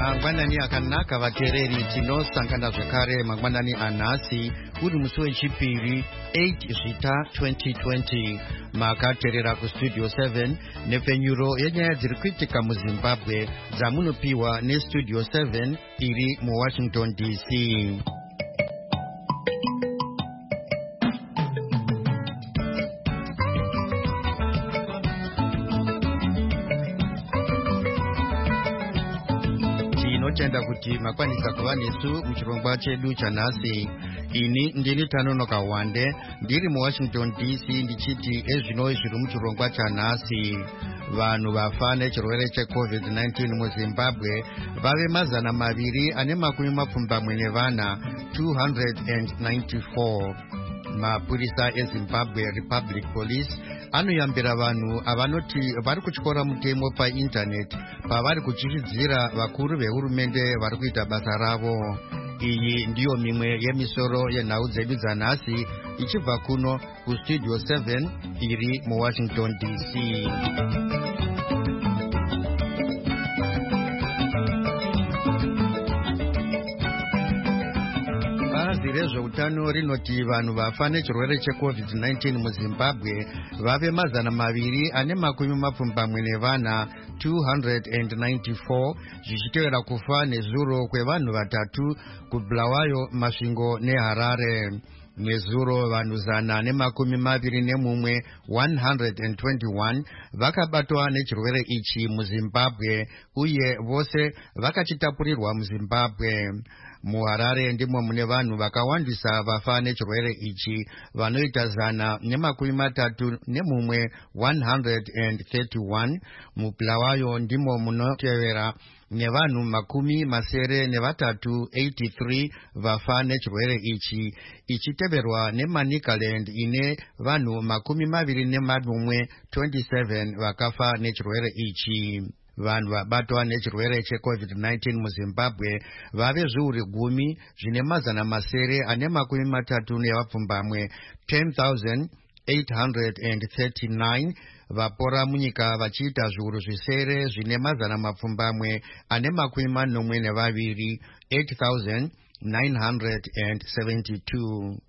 Mangwanani akanaka vateereri tinosangana zvakare mangwanani anhasi uri musi wechipiri 8 zvita 2020 makateerera kustudio 7 nepfenyuro yenyaya dziri kuitika muzimbabwe dzamunopiwa nestudio 7 iri muwashington dc. Tinotenda kuti makwanisa kuva nesu muchirongwa chedu chanhasi. Ini ndini Tanonoka Wande ndiri muwashington dc ndichiti ezvino zviri muchirongwa chanhasi. Vanhu vafa nechirwere checovid-19 muzimbabwe vave 294. Mapurisa ezimbabwe republic police anoyambira vanhu avanoti vari kutyora mutemo paindaneti pavari kuchichidzira vakuru vehurumende vari kuita basa ravo. Iyi ndiyo mimwe yemisoro yenhau dzedu dzanhasi ichibva kuno kustudio 7 iri muwashington dc. Bazi rezveutano rinoti vanhu vafa nechirwere checovid-19 muzimbabwe vave 294 zvichitevera kufa nezuro kwevanhu vatatu kuBulawayo, Masvingo neHarare. Nezuro vanhu 121 vakabatwa nechirwere ichi muzimbabwe uye vose vakachitapurirwa muzimbabwe. MuHarare ndimo mune vanhu vakawandisa vafa nechirwere ichi vanoita 131. MuBulawayo ndimo munotevera nevanhu 83 vafa nechirwere ichi ichiteverwa neManicaland ine vanhu 27 vakafa nechirwere ichi. Vanhu vabatwa nechirwere checovid-19 muzimbabwe vave zviuru 10 zvine 10,839 vapora munyika vachiita zviuru zvisere zvine 8,972.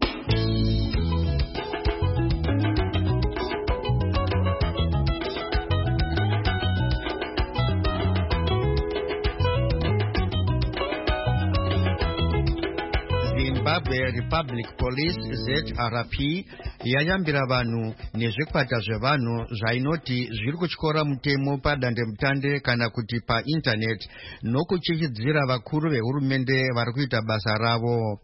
Zimbabwe Republic Police ZRP yayambira vanhu nezvikwata zvevanhu zvainoti zviri kutyora mutemo padandemutande kana kuti paindaneti nokuchichidzira vakuru vehurumende vari kuita basa ravo.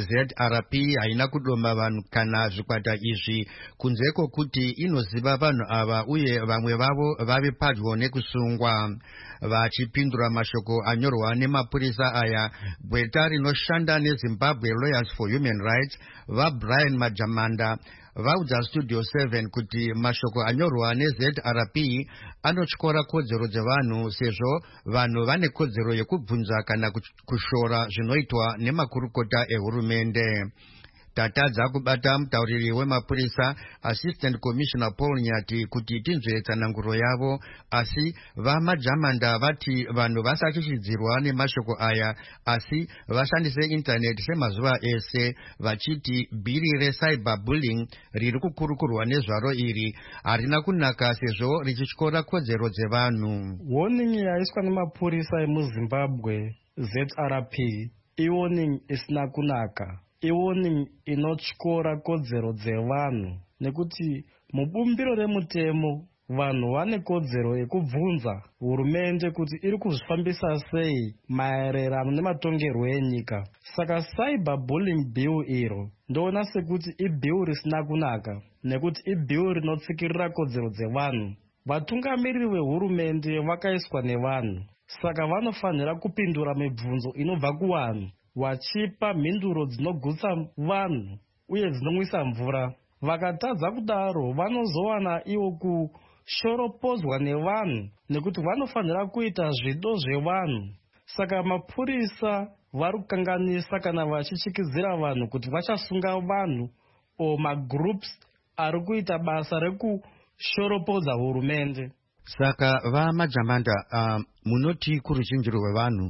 ZRP haina kudoma vanhu kana zvikwata izvi kunze kwokuti inoziva vanhu ava uye vamwe vavo vave padyo nekusungwa. Vachipindura mashoko anyorwa nemapurisa aya, gweta rinoshanda neZimbabwe Lawyers for Human Rights vaBrian Majamanda vaudza studio 7 kuti mashoko anyorwa neZRP anotyora kodzero dzevanhu sezvo vanhu vane kodzero yekubvunza kana kushora zvinoitwa nemakurukota ehurumende. Tatadza kubata mutauriri wemapurisa Assistant Commissioner Paul Nyati kuti tinzwe tsananguro yavo, asi vaMajamanda vati vanhu vasachichidzirwa nemashoko aya asi vashandise intaneti semazuva ese, vachiti bhiri recyberbullying riri kukurukurwa nezvaro iri harina kunaka sezvo richityora kodzero dzevanhu. Warning yaiswa nemapurisa emuZimbabwe ZRP iwarning isina kunaka. Iwarning inotyora kodzero dzevanhu nekuti mubumbiro remutemo vanhu vane kodzero yekubvunza hurumende kuti iri kuzvifambisa sei maererano nematongerwo enyika. Saka cyberbullying bill iro ndoona sekuti ibhill risina kunaka nekuti ibhill rinotsikirira kodzero dzevanhu. Vatungamiriri vehurumende vakaiswa nevanhu, saka vanofanira kupindura mibvunzo inobva kuvanhu vachipa mhinduro dzinogutsa vanhu uye dzinomwisa mvura. Vakatadza kudaro vanozowana iwo kushoropozwa nevanhu nekuti vanofanira kuita zvido zvevanhu. Saka mapurisa vari kukanganisa kana vachichikidzira vanhu kuti vachasunga vanhu o magroups ari kuita basa rekushoropodza hurumende. Saka vaMajamanda, munoti kuruzhinji rwevanhu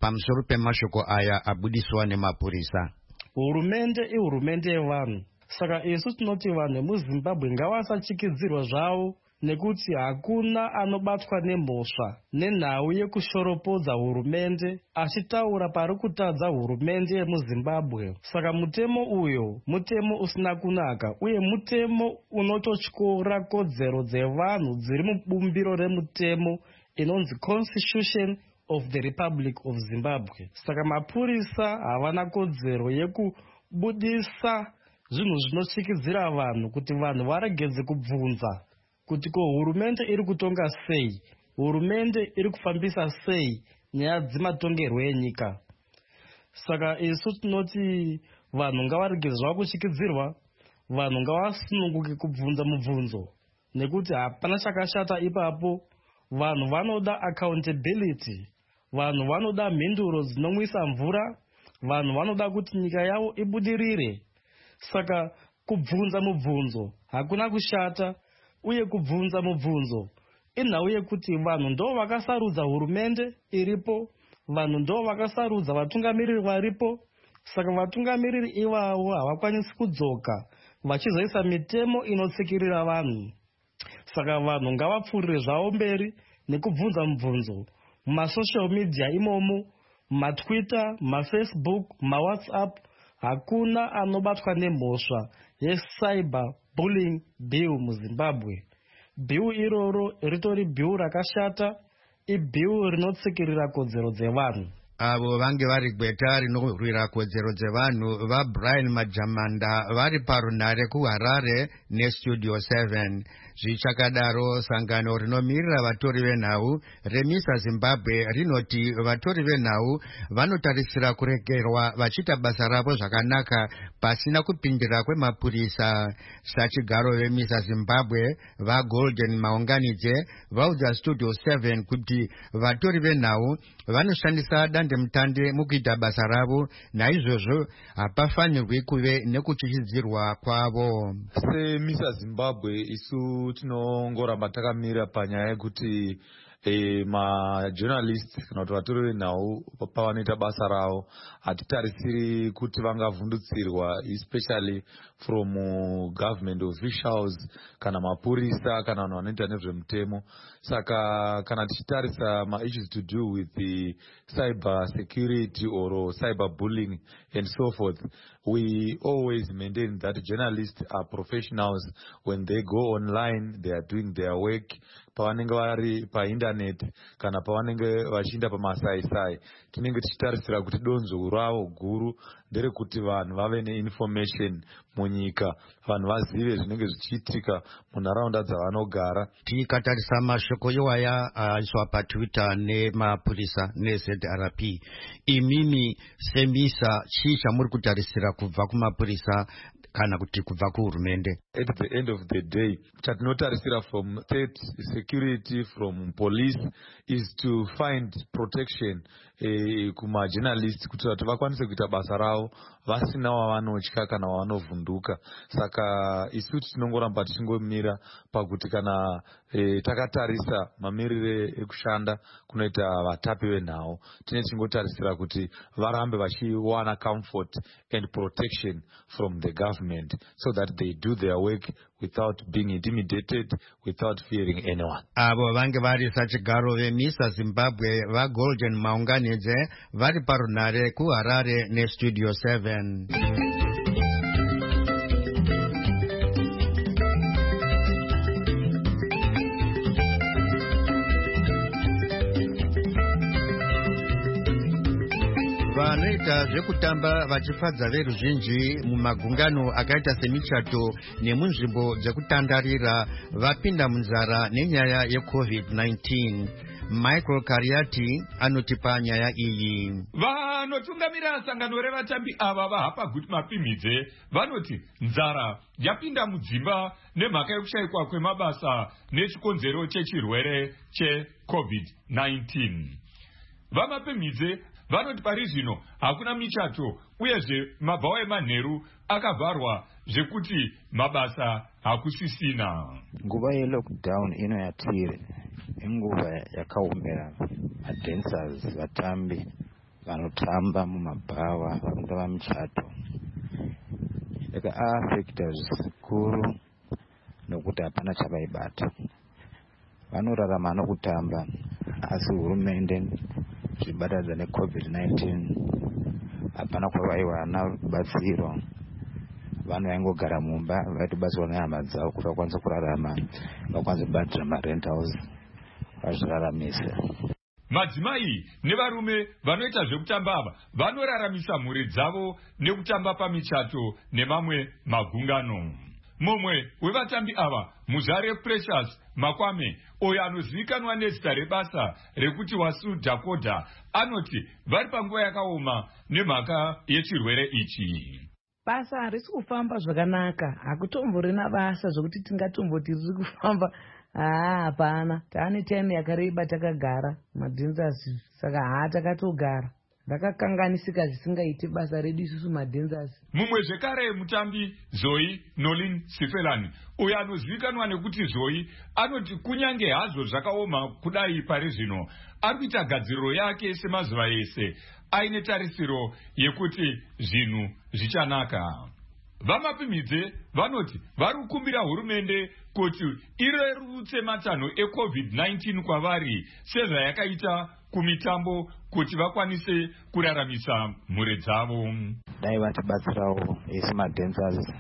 pamusoro pemashoko aya abudiswa nemapurisa. Hurumende ihurumende yevanhu, saka isu tinoti vanhu vemuzimbabwe ngavasachikidzirwa zvavo, nekuti hakuna anobatwa nemhosva nenhau yekushoropodza hurumende achitaura pari kutadza hurumende yemuzimbabwe. Saka mutemo uyo mutemo usina kunaka, uye mutemo unototyora kodzero dzevanhu dziri mubumbiro remutemo inonzi Constitution of the Republic of Zimbabwe. Saka mapurisa havana kodzero yekubudisa zvinhu zvinotyisidzira vanhu kuti vanhu varegedze kubvunza kuti ko hurumende iri kutonga sei, hurumende iri kufambisa sei nyaya dzematongerwo enyika. Saka isu tinoti vanhu ngavaregedze zvavo kutyidzirwa, vanhu ngavasununguke kubvunza mubvunzo, nekuti hapana chakashata ipapo. Vanhu vanoda accountability, vanhu vanoda mhinduro dzinomwisa mvura, vanhu vanoda kuti nyika yavo ibudirire. Saka kubvunza mubvunzo hakuna kushata, uye kubvunza mubvunzo inhau yekuti vanhu ndo vakasarudza hurumende iripo, vanhu ndo vakasarudza vatungamiriri varipo. Saka vatungamiriri ivavo havakwanisi kudzoka vachizoisa mitemo inotsikirira vanhu. Saka vanhu ngavapfuurire zvavo mberi nekubvunza mubvunzo mumasocial media imomo, mumatwitter, mafacebook, mawhatsapp. Hakuna anobatwa nemhosva yecyber bullying bill muzimbabwe. Bill iroro ritori bill rakashata, ibill rinotsikirira kodzero dzevanhu. Avo vange vari gweta rinorwira kodzero dzevanhu vaBrian Majamanda vari parunhare kuHarare neStudio 7. Zvichakadaro, sangano rinomirira vatori venhau reMISA Zimbabwe rinoti vatori venhau vanotarisira kuregerwa vachiita basa ravo zvakanaka pasina kupindira kwemapurisa. Sachigaro veMISA Zimbabwe vaGolden Maunganidze vaudza Studio 7 kuti vatori venhau vanoshandisa dandemutande mukuita basa ravo, naizvozvo hapafanirwi kuve nekutyisidzirwa kwavo. SeMISA Zimbabwe isu tinongoramba takamira panyaya yekuti majournalist kana kuti vatori venhau pavanoita basa ravo hatitarisiri kuti vangavhundutsirwa, especially from government officials kana mapurisa kana vanhu vanoita nezvemutemo. Saka kana tichitarisa ma-issues to do with the cyber security or cyber bullying and so forth, we always maintain that journalists are professionals. When they go online, they are doing their work. Pavanenge vari painternet kana pavanenge vachiinda pamasaisai, tinenge tichitarisira kuti donzvo ravo guru nderekuti vanhu vave neinformation munyika, vanhu vazive zvinenge zvichiitika munharaunda dzavanogara. Tikatarisa mashoko iwaya aiswa paTwitter nemapurisa neZRP, imimi seMISA chii chamuri kutarisira kubva kumapurisa kana kuti kubva kuhurumende? At the end of the day, chatinotarisira from state security, from police, is to find protection kumajournalists kuti vati vakwanise kuita basa ravo vasina wavanotya kana wavanovhunduka. Saka isu tinongoramba tichingomira pakuti kana takatarisa mamirire ekushanda kunoita vatapi venhau, tine tingotarisira kuti varambe vachiwana comfort and protection from the government so that they do their work without being intimidated, without fearing anyone. Avo vange vari sachigaro veMISA Zimbabwe vaGolden Maunganidze vari parunhare kuHarare neStudio 7. Vanoita zvekutamba vachifadza veruzhinji mumagungano akaita semichato nemunzvimbo dzekutandarira vapinda munzara nenyaya yeCovid-19. Michael Kariati anotipa nyaya iyi. Vanotungamirira sangano revatambi ava vahapa kuti mapimhidze vanoti nzara yapinda mudzimba nemhaka yekushayikwa kwemabasa nechikonzero chechirwere cheCovid-19. Vamapimhidze vanoti pari zvino hakuna michato uyezve mabhawa emanheru akavharwa zvekuti mabasa hakusisina. Nguva yelockdown ino yatiri inguva yakaomera madancers vatambi vanotamba mumabhawa vanoita vamichato yakaafekta zvikuru nokuti hapana chavaibata. Vanorarama nokutamba asi hurumende zvibatadza neCOVID-19 hapana kwavaiwana rubatsiro. Vanhu vaingogara mumba vaitobatsirwa nehama dzavo kuti vakwanise kurarama, vakwanise kubhadhira marentals vazviraramisa. Madzimai nevarume vanoita zvekutamba ava vanoraramisa mhuri dzavo nekutamba pamichato nemamwe magungano. Mumwe wevatambi ava, Muzare Precious Makwame, uyo anozivikanwa nezita rebasa rekuti Wasu Dakota, anoti vari panguva yakaoma nemhaka yechirwere ichi. Basa harisi kufamba zvakanaka, hakutomborina basa zvokuti tingatomboti riri kufamba. Hapana, taane time yakareba takagara madhenzasi, saka takatogara. Ndakakanganisika zvisingaiti basa redu isusu madhenzasi. Mumwe zvekare mutambi Zoe Nolin Sifelani, uyo anozivikanwa nekuti Zoe, anoti kunyange hazvo zvakaoma kudai pari zvino, ari kuita gadziriro yake semazuva ese, aine tarisiro yekuti zvinhu zvichanaka. Vamapimidze vanoti vari kukumbira hurumende kuti irerutse matanho eCOVID-19 kwavari sezvayakaita kumitambo kuti vakwanise kuraramisa mhuri dzavo. Dai vatibatsirawo isi madancers,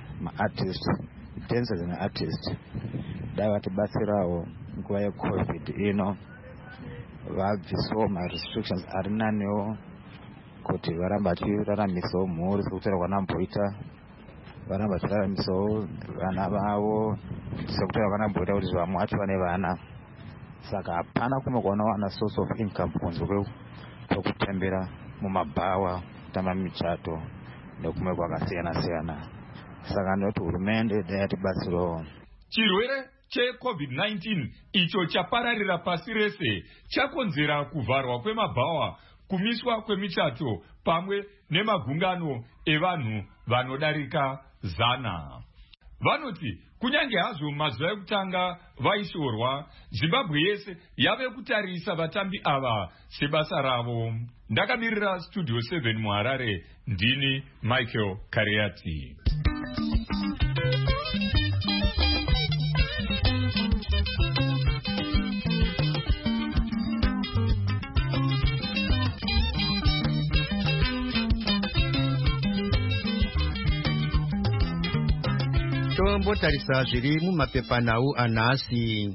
dancers and artists. Dai vatibatsirawo nguva yeCOVID ino vabvisawo restrictions ari nanewo kuti varamba vachiraramisawo mhuri sekutaura kwanamboita, varamba vachiraramisawo vana vavo sekutaura kwanamboita kuti vamwe vacho vane vana. Saka hapana kumwe kwavanowana source of income kunze kwekutambira mumabhawa, kutamba michato nekumwe kwakasiyana-siyana. Saka ndinoti hurumende dai yatibatsirawo. Chirwere cheCOVID-19 icho chapararira pasi rese chakonzera kuvharwa kwemabhawa, kumiswa kwemichato pamwe nemagungano evanhu vanodarika 100. Vanoti kunyange hazvo mazuva ekutanga vaishorwa, Zimbabwe yese yave kutarisa vatambi ava sebasa ravo. Ndakamirira Studio 7 muHarare, ndini Michael Kariati. Tombotarisa zviri mumapepanhau anhasi.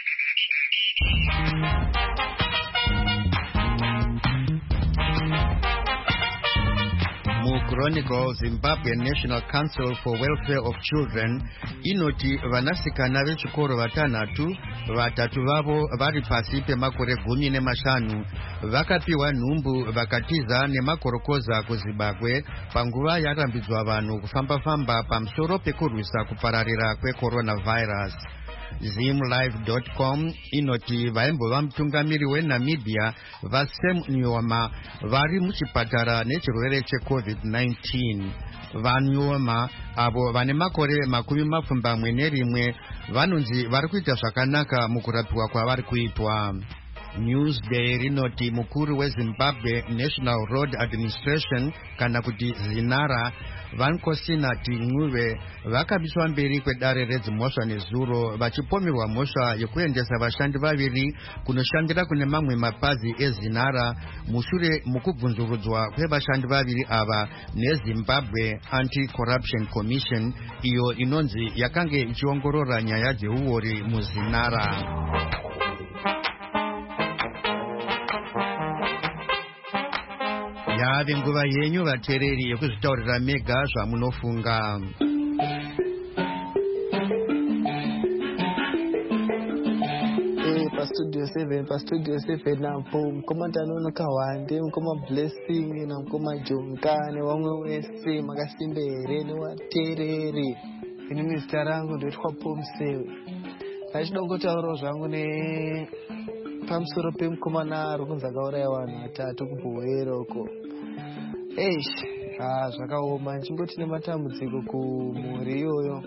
Chronicle, Zimbabwean National Council for Welfare of Children inoti vanasikana vechikoro vatanhatu, vatatu vavo vari pasi pemakore 15 vakapiwa nhumbu vakatiza nemakorokoza kuZimbabwe panguva yarambidzwa vanhu kufamba-famba pamusoro pekurwisa kupararira kwecoronavirus. Zimlive.com inoti vaimbova mutungamiri weNamibia vaSam Nyoma vari muchipatara nechirwere cheCOVID-19. VaNyoma avo vane makore 21 vanonzi vari kuita zvakanaka mukurapiwa kwavari kuitwa. Newsday rinoti mukuru weZimbabwe National Road Administration kana kuti ZINARA Vankosina Ting'uve vakabiswa mberi kwedare redzimhosva nezuro vachipomerwa mhosva yekuendesa vashandi vaviri kunoshandira kune mamwe mapazi eZINARA mushure mukubvunzurudzwa kwevashandi vaviri ava neZimbabwe Anti-Corruption Commission iyo inonzi yakange ichiongorora nyaya dzeuori muZINARA. Yave nguva yenyu vateereri yekuzvitaurira mega zvamunofunga. Studio 7 napo mukoma Tanonoka Wande, mukoma Blessing na mukoma Jonkane wamwe wese makasimbere newateereri. Inini zita rangu ndoitwa Pomsewe. Ndachidongotaurawo zvangu pamusoro pemukomana ari kunzi akauraya vanhu 3 kuBhoweroko. Zvakaoma, nchingoti nematambudziko kumhuri iyoyo.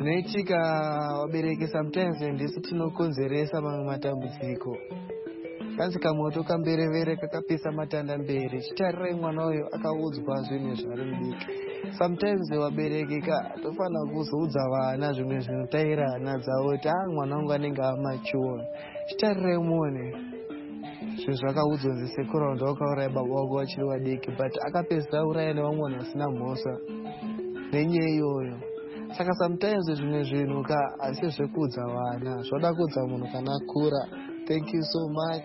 Zvinoitika vabereki sometimes ndisu tinokonzeresa mamwe matambudziko. kanzi kamoto kamberevere kakapisa matanda mberi. Chitarirai mwana uyo akaudzwa zvinhu zvari mudiki. Sometimes waberekeka tofana kuzoudza vana zvimwe zvinotaira hana dzavo kuti mwana wangu anenge amachuwa. Chitarirai muone zvinhu zvakaudzwa nzisekuru vanhu vakauraya baba wako vachiri vadiki, but akapedzisa uraya nevamwe vanhu vasina mhosva nenyaya iyoyo. Saka sometimes zvimwe zvinhu asi zvekuudza vana zvoda kuudza munhu kana akura. Thank you so much.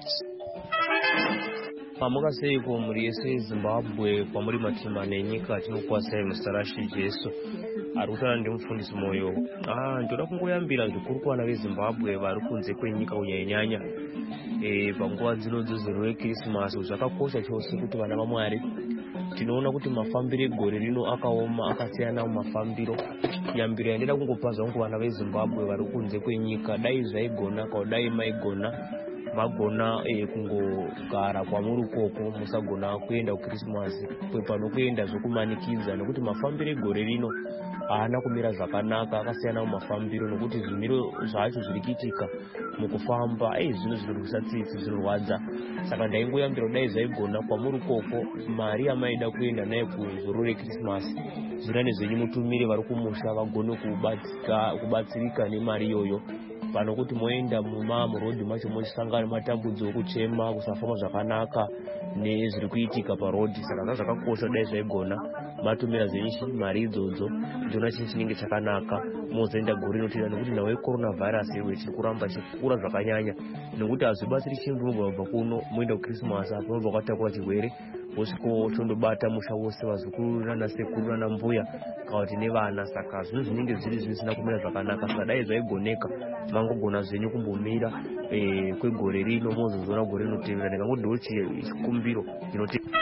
Pamuka seiko muri yese Zimbabwe kwamuri matima nenyika tinokuwasai musarashi Jesu ari kutaura ndimufundisi moyo. Ndoda kungoyambira zvikuru kuvana veZimbabwe vari kunze kwenyika kunyanya panguva dzinodzo rwekrisimasi. Zvakakosha chose kuti vana vaMwari tinoona kuti mafambiro egore rino akaoma akasiyana mumafambiro. Yambiro yandida kungopa zvangu vana veZimbabwe vari kunze kwenyika, dai zvaigona kana dai maigona magona kungogara kwamuri ukoko, musagona kuenda kuKrisimasi pano kuenda zvokumanikidza, nekuti mafambiro egore rino haana kumira zvakanaka, akasiyana mumafambiro nekuti zvimiro zvacho zviri kuitika mukufamba zvinhu zvinorwisa tsitsi, zvinorwadza. Saka ndaingoyambira dai zvaigona kwamuri ukoko, mari yamaida kuenda naye kuzoro reKrisimasi, zvirane zvenyu mutumire vari kumusha vagone kubatsirika nemari iyoyo, pano kuti moenda murodhi macho mochisangana matambudzo okuchema, kusafamba zvakanaka nezviri kuitika parodhi. Saka zvakakosha dai zvaigona matumira zvenyu mari idzodzo, ndiona chinhu chinenge chakanaka mozoenda gore rinotevera, nekuti nawo coronavirus chiri kuramba chikura zvakanyanya, nekuti hazvibatsiri chinhu munobva kuno moenda kuKrisimasi apo munobva kwatakura chirwere wosviko chondobata musha wose, vazukuru nana sekuru nana mbuya kana kuti nevana. Saka zvinhu zvinenge zviri zvisina kumira zvakanaka. Saka dai zvaigoneka mangogona zvenyu kumbomira kwegore rino mozozoona gore rinotevera. Ndingangodhiwo chikumbiro inotevera.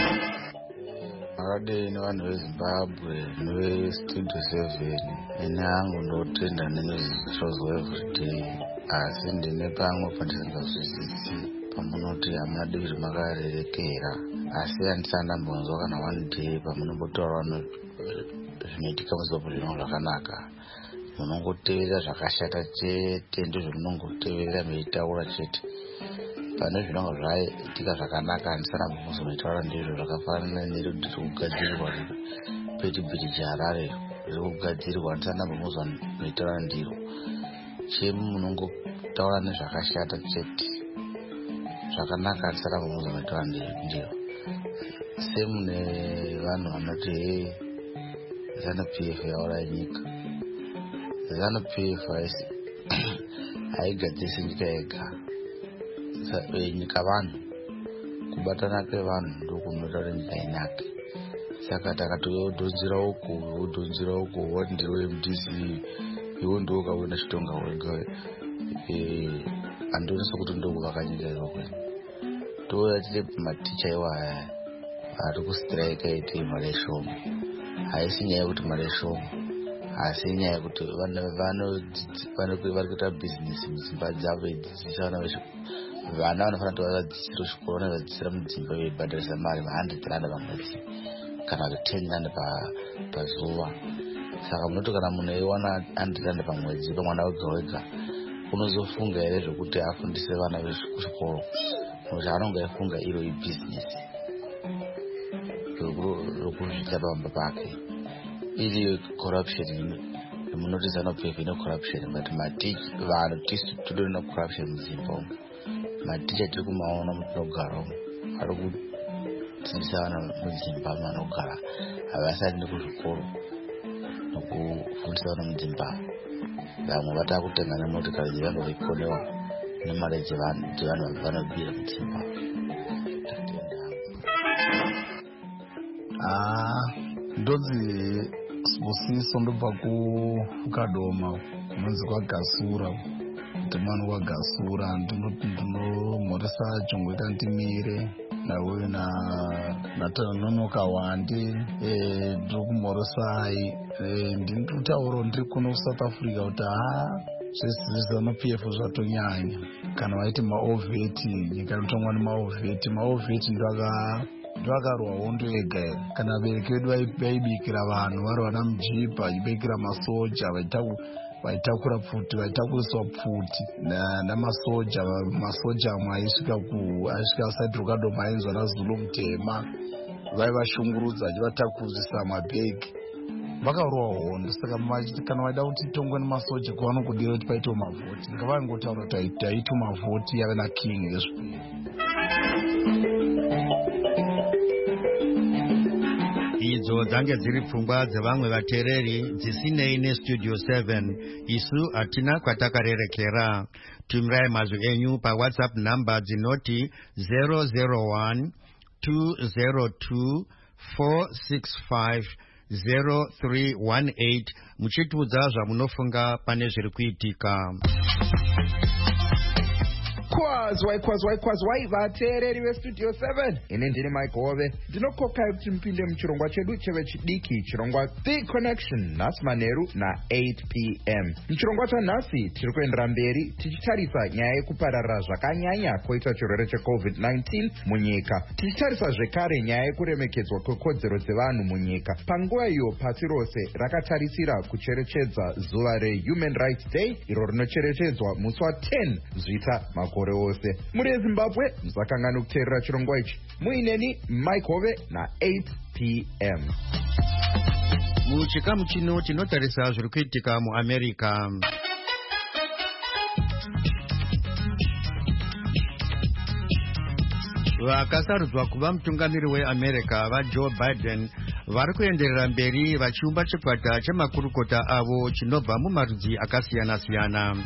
Akadei nevanhu veZimbabwe nevestudio 7 ine hangu ndotenda nenezvozwa everyday, asi ndine pamwe pandisingazwisisi pamunoti hamuna divi makarerekera, asi handisandambonzwa kana one day pamunombotaura zvinoitika muZimbabwe zvinhu zvakanaka. Munongoteverera zvakashata chete, ndizvo munongoteverera meitaura chete. Pane zvinonga zvaitika zvakanaka handisandambonzwa meitaura ndizvo, zvakafanana nerudzi rwekugadzirwa Peti Bridge Harare riri kugadzirwa, handisandambonzwa meitaura ndiro. Chemu munongotaura nezvakashata chete, zvakanaka handisandambonzwa meitaura ndiro. Same nevanhu vanoti ZANU-PF yauraya nyika. ZANU-PF haigadzirisi nyika yega, nyika vanhu, kubatana kwevanhu ndokunoita kuti nyika inake. Saka takatodhonzera uku wati ndiwe MDC, iwe ndiwe ukawina chitonga wega, handionesa kuti ndokuvaka nyika iyokwena. Touya tiri maticha iwaya ari kustrike iti mari shoma. Haisi nyaya yekuti mari shoma, asi nyaya yekuti vari kuita bhizinesi mudzimba dzavo veidzidzisa vana veshe. Vana vanofanira kuti vakadzidzira kuchikoro vanovadzidzira mudzimba veibhadharisa mari R100 pamwedzi kana kuti R10 pazuva. Saka munoti kana munhu eiwana R100 pamwedzi pamwana wega wega, unozofunga here zvokuti afundise vana vekuchikoro, nokuti anonga aifunga iro ibhizinesi rokuzvita pamba pake. Iri corruption, munoti ZANU-PF ine corruption, but vanhu tisu tidorina corruption muZimbabwe. Maticha tiri kumaona mutinogara umu ari kudzidzisa vana mudzimba vanogara, havasati kuzvikoro nokufundisa vana mudzimba. Vamwe vatava kutenga nemotikari dzevanhu veikonewa nemari dzevanhu vanobira mudzimba. Ndodzi Sibusiso ndobva kuKadoma kunonzi kwaGasura, kuti mwana waGasura. Ndinomhoresa Jongwe Kantimire nawe naTanonoka Wande, ndiri kumhoresai. Ndiri kutaura ndiri kuno kuSouth Africa kuti ZANU-PF zvatonyanya, kana vaiti maovheti, nyika inotongwa nemaovheti. Maovheti ndvakarwa hondo yega, kana vabereki vedu vaibikira vanhu vari vana mujibha, vachibikira masoja, vaitakura pfuti, vaitakuriswa pfuti namasoja. Masoja amwe aisvika asati rukadoma ainzwa naZulu Mutema, vaivashungurudza achivatakurisa mabhegi, vakarowa hondo. Saka kana vaida kuti tongwe nemasoja kwavanokudira kuti paitewo mavhoti, ngavaingotaura kuti taitwa mavhoti yave naking ezvipiri. Idzo dzange dziri pfungwa dzevamwe vateereri dzisinei nestudio 7. Isu hatina kwatakarerekera. Tumirai mazwi enyu paWhatsApp namba dzinoti 001 202 465 0318 muchitiudza zvamunofunga pane zviri kuitika. kwazwai vateereri vestudio 7. Ini ndini Mike Hove, ndinokokai kuti mupinde muchirongwa chedu chevechidiki, chirongwa The Connection, nhasi manheru na8 p.m. Muchirongwa chanhasi tiri kuendera mberi tichitarisa nyaya yekupararira zvakanyanya koita chirwere cheCovid-19 munyika, tichitarisa zvekare nyaya yekuremekedzwa kwekodzero dzevanhu munyika. Panguva iyo pasi rose rakatarisira kucherechedza zuva reHuman Rights Day, iro rinocherechedzwa musi wa10 zvita makore ose. Muri eZimbabwe musakangani kuteerera chirongwa ichi. Muineni Mike Hove na8 p.m. Muchikamu chino tinotarisa zviri kuitika muAmerica. Vakasarudzwa kuva mutungamiri weAmerica vaJoe Biden vari kuenderera mberi vachiumba chikwata chemakurukota avo chinobva mumarudzi akasiyana-siyana.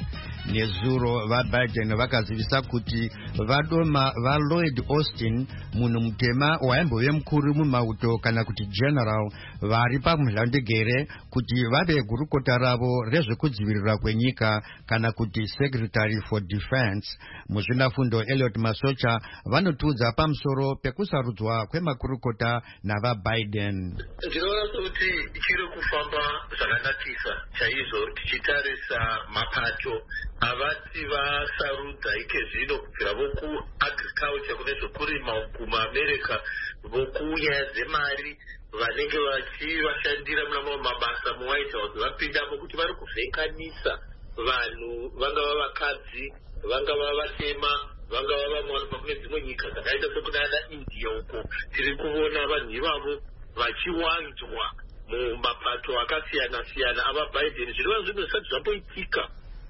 Nezuro vaBiden vakazivisa kuti vadoma vaLloyd Austin, munhu mutema waimbove mukuru mumauto kana kuti general, vari pamuzhandegere kuti vave gurukota ravo rezvekudzivirira kwenyika kana kuti secretary for defense. Muzvinafundo Elliot Masocha vanotiudza pamusoro pekusarudzwa kwemakurukota navaBiden. Ndinoona kuti chiri kufamba zvakanakisa chaizvo tichitarisa mapato avati vasarudza ike zvino kubvira vokuagriculture kune zvokurima kumaAmerica, vokunyaya dzemari vanenge vachivashandira muna mamwe mabasa muWhite House vapindamo, kuti vari kuvhenganisa vanhu, vangava vakadzi, vangava vatema, vangava vamwe vanobva kune dzimwe nyika dzakaita sekunana India uko. Tiri kuona vanhu ivavo vachiwanzwa mumapato akasiyana-siyana avaBiden. Zvinova zvinhu zvisati zvamboitika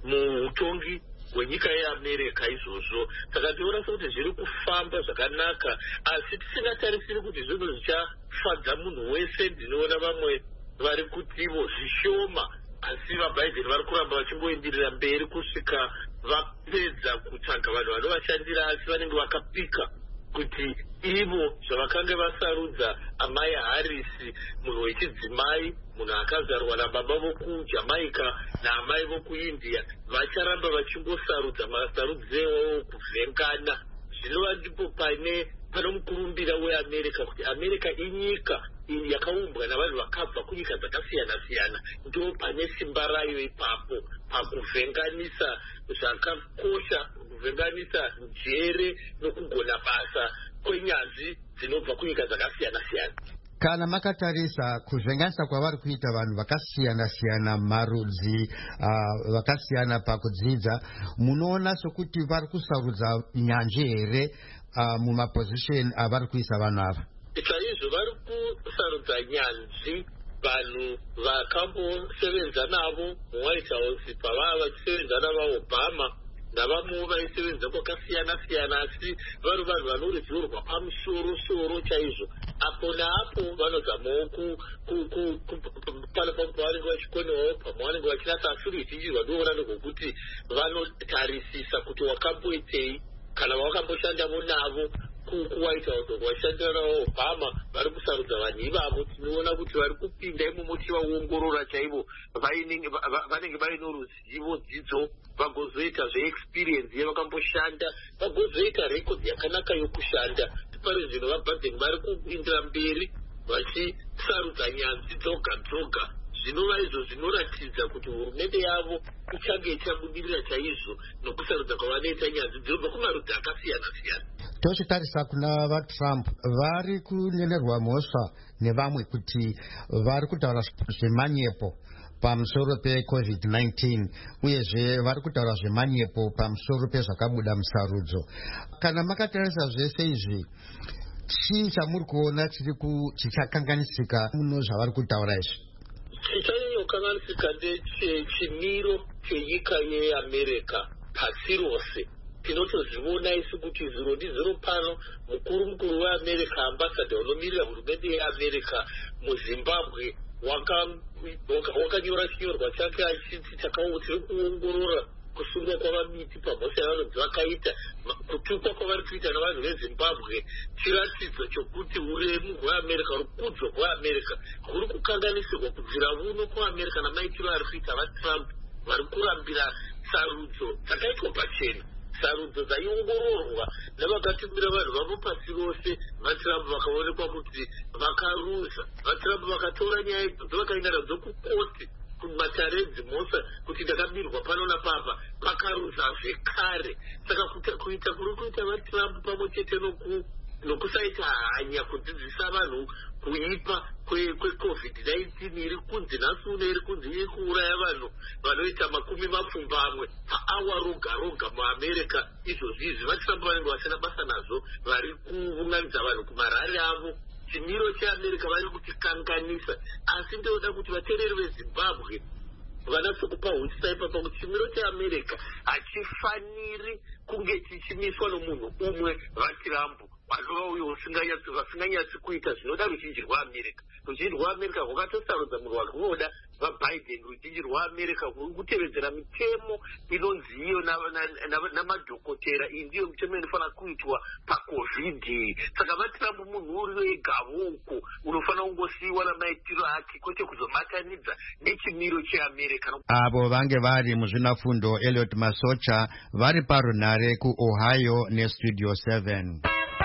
muutongi hwenyika yeAmerica izvozvo. Saka tiona sekuti zviri kufamba zvakanaka, asi tisingatarisiri kuti zvinhu zvichafadza munhu wese. Ndinoona vamwe vari kutivo zvishoma, asi vaBiden vari kuramba vachingoenderera mberi kusvika vapedza kutsvaga vanhu vanovashandira, asi vanenge vakapika kuti ivo zvavakanga vasarudza amai Harris, munhu wechidzimai, munhu akazarwa nababa vokujamaica naamai vokuIndia, vacharamba vachingosarudza masarudzeo kuvhengana. Zvinova ndipo pano mukurumbira weAmerica, kuti America inyika yakaumbwa navanhu vakabva kunyika dzakasiyana-siyana. Ndo pane simba rayo ipapo pakuvhenganisa zvakakosha, kuvhenganisa njere nokugona basa kwenyanzvi dzinobva kunyika dzakasiyana-siyana. Kana makatarisa kuvhenganisa kwavari kuita vanhu vakasiyana-siyana, marudzi vakasiyana pakudzidza, munoona sokuti vari kusarudza nyanzvi here mumapozisheni avari kuisa vanhu ava? Chaizvo vari kusarudza nyanzvi vanhu vakambosevenza navo muWhite House, pavava vachisevenza navaObama navamwewo vaisevenza kwakasiyana-siyana, asi vari vanhu vano ruzivo rwapamusoro-soro chaizvo. Apo naapo vanozamawo pano pavanenge vachikonewawo pamwe vanenge vachinasa, asi ruzhinji rwanoona nderwokuti vanotarisisa kuti wakamboitei, kana vakamboshandamo navo kuWhite House, vashandira navaObama, vari kusarudza vanhu ivavo. Tinoona kuti vari kupinda imomo tivaongorora chaivo, vanenge vaino ruzivo, dzidzo, vagozoita zveexperience yavakamboshanda, vagozoita rekodhi yakanaka yokushanda. Pari zvino vaBiden vari kuindira mberi vachisarudza nyanzvi dzoga-dzoga. Zvinova izvo zvinoratidza kuti hurumende yavo ichange ichabudirira chaizvo nokusarudza kwavanoita nyanzvi dzinobva kumarudzi akasiyana-siyana. Tochitarisa kuna vaTrump, vari kunyenerwa mhosva nevamwe kuti vari kutaura zvemanyepo pamusoro pe-COVID-19 uyezve vari kutaura zvemanyepo pamusoro pezvakabuda musarudzo. Kana makatarisa zvese izvi, chii chamuri kuona chichakanganisika muno zvavari kutaura izvi? Chichakanganisika ndechimiro chenyika yeAmerica pasi rose. Tinotozviona isi kuti ziro ndiziro pano mukuru weAmerica, ambassador unomirira hurumende yeAmerica muZimbabwe wakanyora chinyorwa chake achiti tiri kuongorora kusungwa kwavamiti pamhosva yavanonzi vakaita. Kutukwa kwavari kuita navanhu veZimbabwe chiratidzo chokuti uremu hweAmerica, rukudzo rweAmerica huri kukanganisirwa kubvira vuno kuAmerica namaitiro ari kuita vaTrump vari kurambira sarudzo dzakaitwa pachena, sarudzo dzaiongororwa nevakatumira vanhu vavo pasi rose. vaTrump vakaonekwa kuti vakaruza. vaTrump vakatora nyaya idzodzo vakaenda nadzo kukoti kumataredzi mhosva kuti ndakabirwa pano napapa, vakaruza zvekare. Saka kuita kuri kuita vaTrump pamwe chete nokusaita hanya kudzidzisa vanhu kuipa kweCOVID-19 iri kunzi nhasi uno iri kunzi iri kuuraya vanhu vanoita 20 paawa roga muAmerica. Izvozvizvi vaTrump vanenge vasina basa nazvo, vari kuunganidza vanhu kumarari avo. Chimiro cheAmerica vari kutikanganisa, asi ndoda kuti vateereri veZimbabwe vanatsokupa husaipa pakuti chimiro cheAmerica hachifaniri kunge chichimiswa nomunhu umwe, vaTrump vanova uyo vasinganyatsi kuita zvinoda ruzhinji rweAmerica. Ruzhinji rweAmerica rwakatosarudza munhu wakuvoda vaBiden. Ruzhinji rweAmerica rwuri kutevedzera mitemo inonzi iyo namadhokotera. Iyi ndiyo mitemo inofanira kuitwa paCOVID. Saka vaTrump munhu uri wegavo uko unofanira kungosiyiwa namaitiro ake, kwete kuzomatanidza nechimiro cheAmerica. Avo vange vari muzvinafundo Elliot Masocha vari parunhare kuOhio neStudio 7.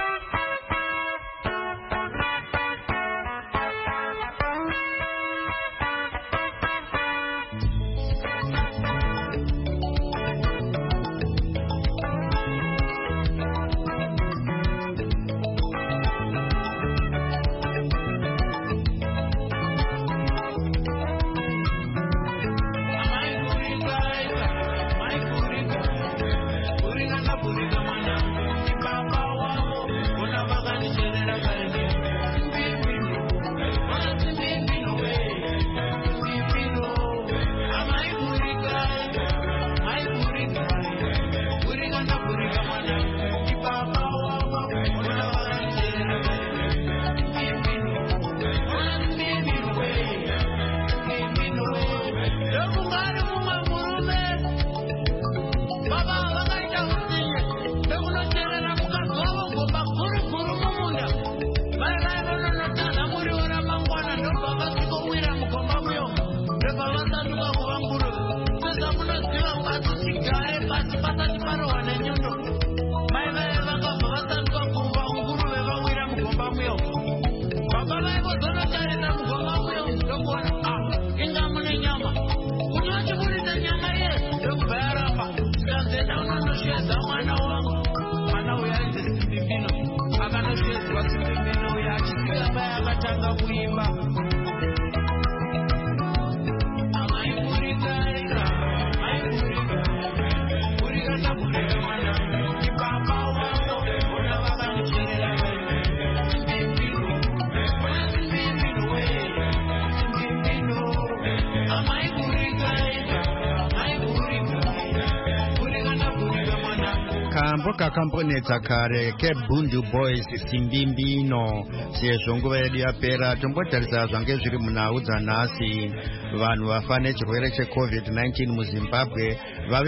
Kakamponetsa kare keBundu Boys Simbimbino. Sezvo nguva yedu yapera, tombotarisa zvange zviri munhau dzanhasi. Vanhu vafa nechirwere cheCOVID-19 muZimbabwe vave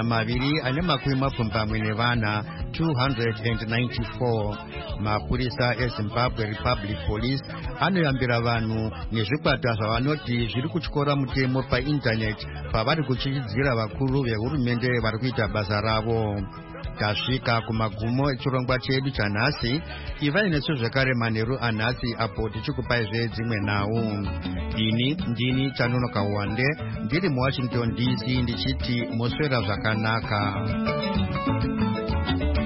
294. 294. Mapurisa eZimbabwe Republic Police anoyambira vanhu nezvikwata zvavanoti zviri kutyora mutemo paindaneti pavari kuchichidzira vakuru vehurumende vari kuita basa ravo. Tasvika kumagumo echirongwa chedu chanhasi. Ivai nesu zvekare manheru anhasi apo tichikupai dzimwe nhau. Ndini Chanonoka Wande ndiri muWashington DC ndichiti moswera zvakanaka.